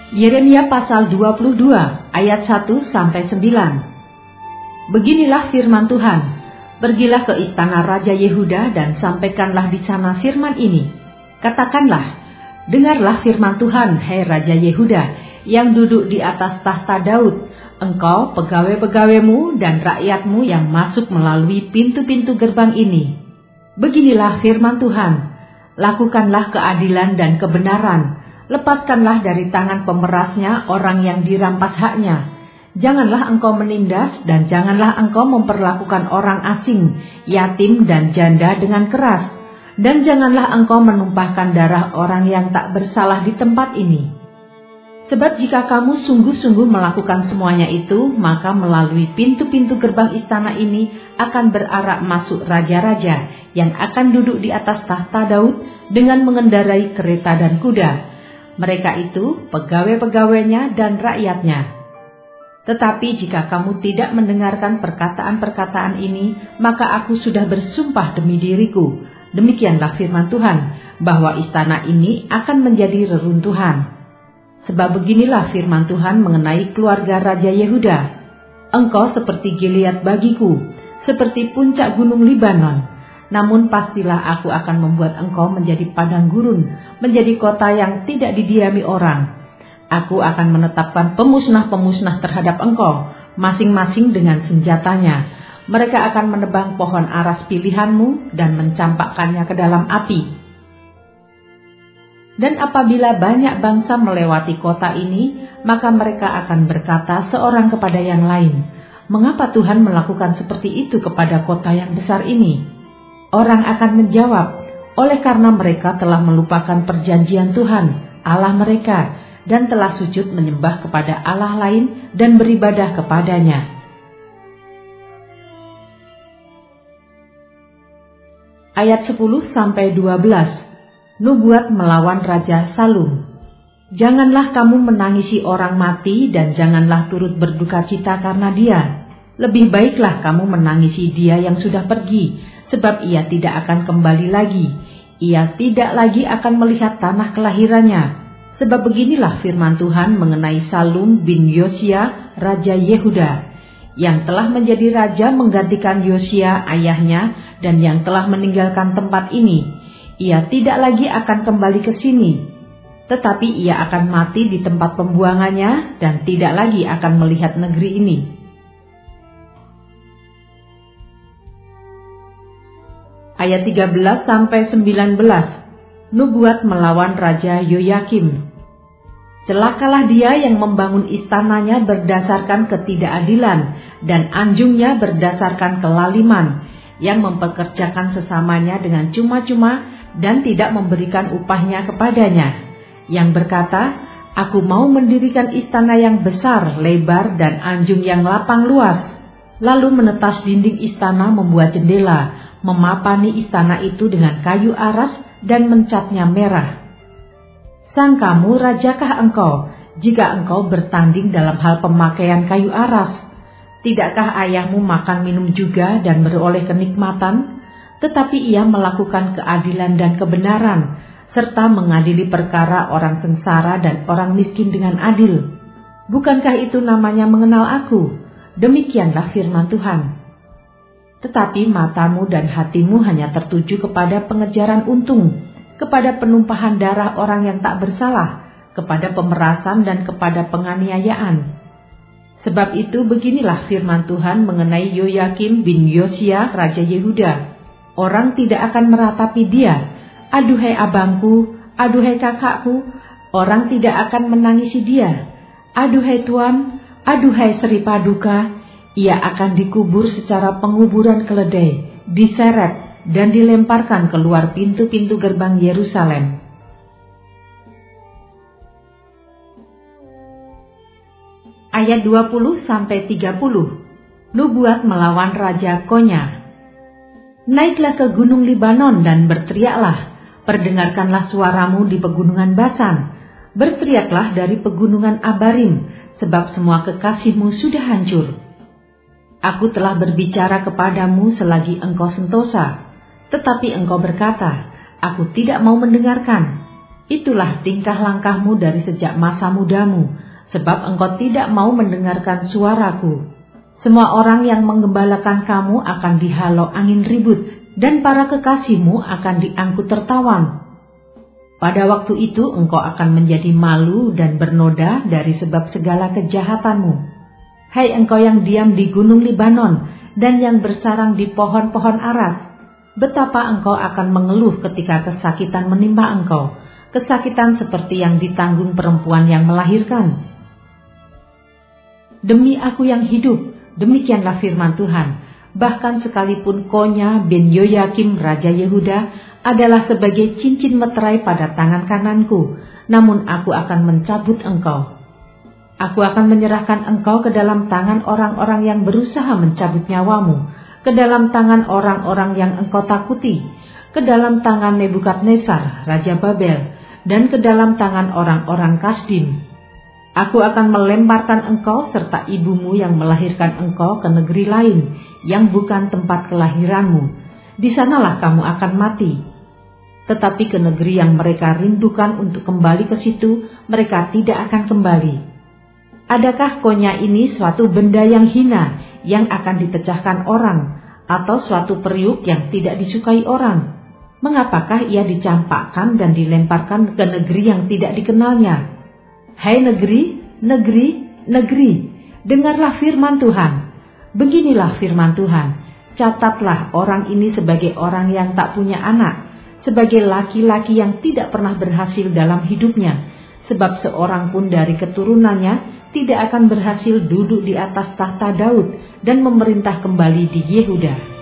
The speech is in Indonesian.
Yeremia pasal 22 ayat 1-9. Beginilah firman Tuhan, pergilah ke istana Raja Yehuda dan sampaikanlah di sana firman ini. Katakanlah, dengarlah firman Tuhan, hai Raja Yehuda, yang duduk di atas tahta Daud, engkau, pegawai-pegawaimu dan rakyatmu yang masuk melalui pintu-pintu gerbang ini. Beginilah firman Tuhan, lakukanlah keadilan dan kebenaran, lepaskanlah dari tangan pemerasnya orang yang dirampas haknya. Janganlah engkau menindas dan janganlah engkau memperlakukan orang asing, yatim dan janda dengan keras. Dan janganlah engkau menumpahkan darah orang yang tak bersalah di tempat ini. Sebab jika kamu sungguh-sungguh melakukan semuanya itu, maka melalui pintu-pintu gerbang istana ini akan berarak masuk raja-raja yang akan duduk di atas tahta Daud dengan mengendarai kereta dan kuda. Mereka itu pegawai-pegawainya dan rakyatnya. Tetapi jika kamu tidak mendengarkan perkataan-perkataan ini, maka aku sudah bersumpah demi diriku, demikianlah firman Tuhan, bahwa istana ini akan menjadi reruntuhan. Sebab beginilah firman Tuhan mengenai keluarga Raja Yehuda. Engkau seperti Gilead bagiku, seperti puncak gunung Libanon. Namun pastilah aku akan membuat engkau menjadi padang gurun, menjadi kota yang tidak didiami orang. Aku akan menetapkan pemusnah-pemusnah terhadap engkau, masing-masing dengan senjatanya. Mereka akan menebang pohon aras pilihanmu dan mencampakkannya ke dalam api. Dan apabila banyak bangsa melewati kota ini, maka mereka akan berkata seorang kepada yang lain, "Mengapa Tuhan melakukan seperti itu kepada kota yang besar ini?" Orang akan menjawab, oleh karena mereka telah melupakan perjanjian Tuhan, Allah mereka, dan telah sujud menyembah kepada Allah lain dan beribadah kepadanya. Ayat 10-12. Nubuat melawan Raja Salum. Janganlah kamu menangisi orang mati dan janganlah turut berduka cita karena dia. Lebih baiklah kamu menangisi dia yang sudah pergi, sebab ia tidak akan kembali lagi. Ia tidak lagi akan melihat tanah kelahirannya. Sebab beginilah firman Tuhan mengenai Salum bin Yosia, Raja Yehuda, yang telah menjadi raja menggantikan Yosia ayahnya dan yang telah meninggalkan tempat ini. Ia tidak lagi akan kembali ke sini, tetapi ia akan mati di tempat pembuangannya dan tidak lagi akan melihat negeri ini. Ayat 13-19. Nubuat melawan Raja Yoyakim. Celakalah dia yang membangun istananya berdasarkan ketidakadilan dan anjungnya berdasarkan kelaliman, yang mempekerjakan sesamanya dengan cuma-cuma dan tidak memberikan upahnya kepadanya, yang berkata, "Aku mau mendirikan istana yang besar, lebar dan anjung yang lapang luas," lalu menetas dinding istana membuat jendela, memapani istana itu dengan kayu aras dan mencatnya merah. Sangkamu rajakah engkau, jika engkau bertanding dalam hal pemakaian kayu aras? Tidakkah ayahmu makan minum juga dan beroleh kenikmatan? Tetapi ia melakukan keadilan dan kebenaran, serta mengadili perkara orang sengsara dan orang miskin dengan adil. Bukankah itu namanya mengenal aku? Demikianlah firman Tuhan. Tetapi matamu dan hatimu hanya tertuju kepada pengejaran untung, kepada penumpahan darah orang yang tak bersalah, kepada pemerasan dan kepada penganiayaan. Sebab itu beginilah firman Tuhan mengenai Yoyakim bin Yosia, Raja Yehuda. Orang tidak akan meratapi dia. "Aduhai abangku, aduhai kakakku." Orang tidak akan menangisi dia. "Aduhai tuan, aduhai Sri Paduka." Ia akan dikubur secara penguburan keledai, diseret dan dilemparkan keluar pintu-pintu gerbang Yerusalem. Ayat 20-30. Nubuat melawan Raja Konya. Naiklah ke gunung Libanon dan berteriaklah, perdengarkanlah suaramu di pegunungan Basan, berteriaklah dari pegunungan Abarim, sebab semua kekasihmu sudah hancur. Aku telah berbicara kepadamu selagi engkau sentosa, tetapi engkau berkata, aku tidak mau mendengarkan. Itulah tingkah langkahmu dari sejak masa mudamu, sebab engkau tidak mau mendengarkan suaraku. Semua orang yang menggembalakan kamu akan dihalau angin ribut, dan para kekasihmu akan diangkut tertawan. Pada waktu itu engkau akan menjadi malu dan bernoda dari sebab segala kejahatanmu. Hai engkau yang diam di gunung Libanon dan yang bersarang di pohon-pohon aras, betapa engkau akan mengeluh ketika kesakitan menimpa engkau, kesakitan seperti yang ditanggung perempuan yang melahirkan. Demi aku yang hidup, demikianlah firman Tuhan, bahkan sekalipun Konya bin Yoyakim Raja Yehuda adalah sebagai cincin meterai pada tangan kananku, namun aku akan mencabut engkau. Aku akan menyerahkan engkau ke dalam tangan orang-orang yang berusaha mencabut nyawamu, ke dalam tangan orang-orang yang engkau takuti, ke dalam tangan Nebukadnezar, Raja Babel, dan ke dalam tangan orang-orang Kasdim. Aku akan melemparkan engkau serta ibumu yang melahirkan engkau ke negeri lain, yang bukan tempat kelahiranmu. Di sanalah kamu akan mati. Tetapi ke negeri yang mereka rindukan untuk kembali ke situ, mereka tidak akan kembali. Adakah Konya ini suatu benda yang hina, yang akan dipecahkan orang, atau suatu periuk yang tidak disukai orang? Mengapakah ia dicampakkan dan dilemparkan ke negeri yang tidak dikenalnya? Hai negeri, negeri, negeri, dengarlah firman Tuhan. Beginilah firman Tuhan, catatlah orang ini sebagai orang yang tak punya anak, sebagai laki-laki yang tidak pernah berhasil dalam hidupnya, sebab seorang pun dari keturunannya tidak akan berhasil duduk di atas tahta Daud dan memerintah kembali di Yehuda.